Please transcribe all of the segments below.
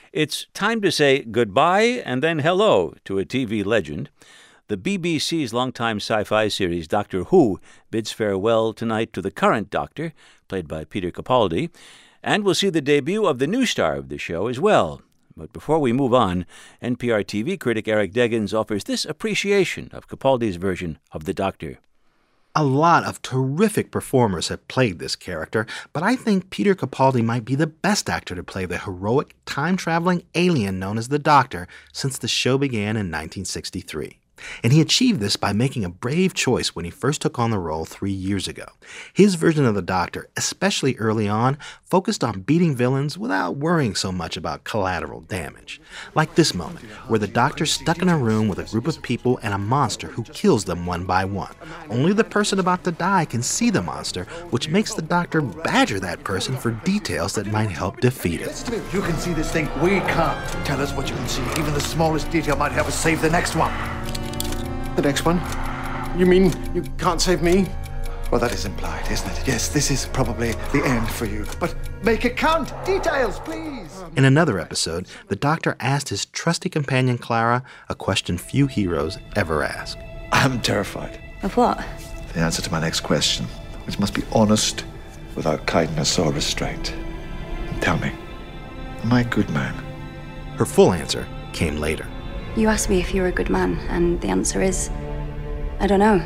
It's time to say goodbye and then hello to a TV legend. The BBC's longtime sci-fi series Doctor Who bids farewell tonight to the current Doctor, played by Peter Capaldi, and we'll see the debut of the new star of the show as well. But before we move on, NPR TV critic Eric Deggans offers this appreciation of Capaldi's version of the Doctor. A lot of terrific performers have played this character, but I think Peter Capaldi might be the best actor to play the heroic, time-traveling alien known as the Doctor since the show began in 1963. And he achieved this by making a brave choice when he first took on the role 3 years ago. His version of the Doctor, especially early on, focused on beating villains without worrying so much about collateral damage. Like this moment, where the Doctor's stuck in a room with a group of people and a monster who kills them one by one. Only the person about to die can see the monster, which makes the Doctor badger that person for details that might help defeat it. You can see this thing, we can't. Tell us what you can see. Even the smallest detail might help us save the next one. The next one? You mean you can't save me? Well, that is implied, isn't it? Yes, this is probably the end for you. But make it count! Details, please! In another episode, the Doctor asked his trusty companion Clara a question few heroes ever ask. I'm terrified. Of what? The answer to my next question, which must be honest, without kindness or restraint. And tell me, am I a good man? Her full answer came later. You asked me if you're a good man, and the answer is, I don't know.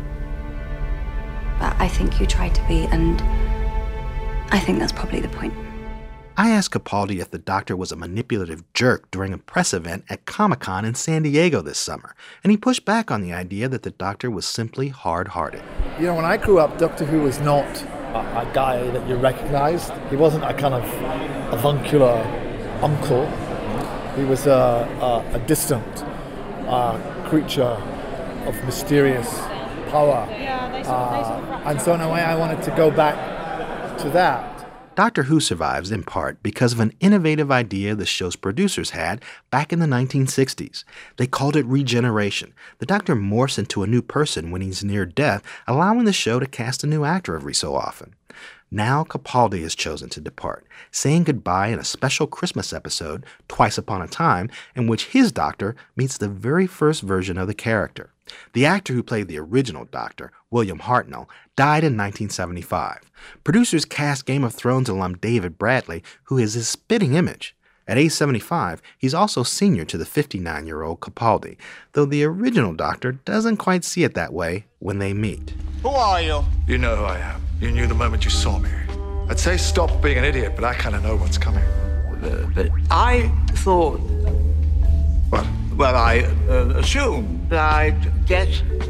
But I think you tried to be, and I think that's probably the point. I asked Capaldi if the Doctor was a manipulative jerk during a press event at Comic-Con in San Diego this summer, and he pushed back on the idea that the Doctor was simply hard-hearted. You know, when I grew up, Doctor Who was not a guy that you recognized. He wasn't a kind of avuncular uncle. He was a distant creature of mysterious power. And so in a way I wanted to go back to that. Doctor Who survives in part because of an innovative idea the show's producers had back in the 1960s. They called it regeneration. The Doctor morphs into a new person when he's near death, allowing the show to cast a new actor every so often. Now Capaldi has chosen to depart, saying goodbye in a special Christmas episode, Twice Upon a Time, in which his Doctor meets the very first version of the character. The actor who played the original Doctor, William Hartnell, died in 1975. Producers cast Game of Thrones alum David Bradley, who is his spitting image. At age 75, he's also senior to the 59-year-old Capaldi, though the original Doctor doesn't quite see it that way when they meet. Who are you? You know who I am. You knew the moment you saw me. I'd say stop being an idiot, but I kind of know what's coming. But I thought... What? Well, I assumed that I'd get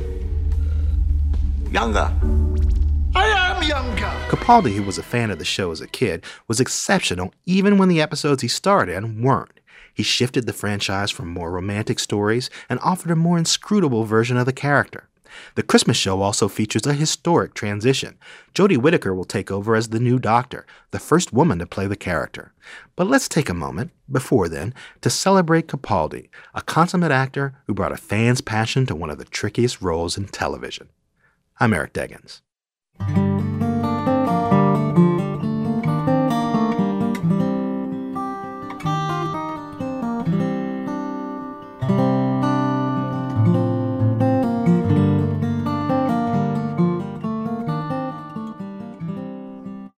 younger. I am younger! Capaldi, who was a fan of the show as a kid, was exceptional even when the episodes he starred in weren't. He shifted the franchise from more romantic stories and offered a more inscrutable version of the character. The Christmas show also features a historic transition. Jodie Whittaker will take over as the new Doctor, the first woman to play the character. But let's take a moment, before then, to celebrate Capaldi, a consummate actor who brought a fan's passion to one of the trickiest roles in television. I'm Eric Deggans.